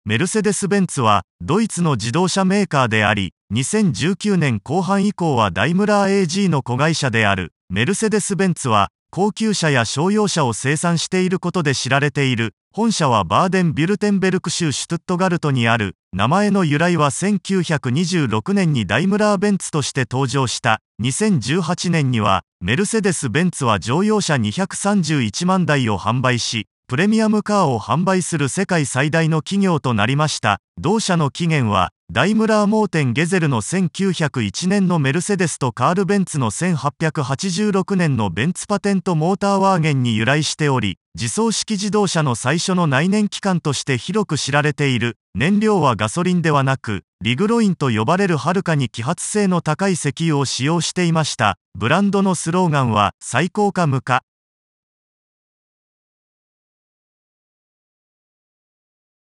メルセデス・ベンツはドイツの自動車メーカーであり、2019年後半以降はダイムラー AG の子会社である。メルセデス・ベンツは高級車や商用車を生産していることで知られている。本社はバーデン・ビュルテンベルク州シュトゥットガルトにある。名前の由来は1926年にダイムラー・ベンツとして登場した。2018年にはメルセデス・ベンツは乗用車231万台を販売し、プレミアムカーを販売する世界最大の企業となりました。同社の起源はダイムラー・モーテン・ゲゼルの1901年のメルセデスとカール・ベンツの1886年のベンツパテントモーターワーゲンに由来しており、自走式自動車の最初の内燃機関として広く知られている。燃料はガソリンではなく、リグロインと呼ばれるはるかに揮発性の高い石油を使用していました。ブランドのスローガンは最高か無か。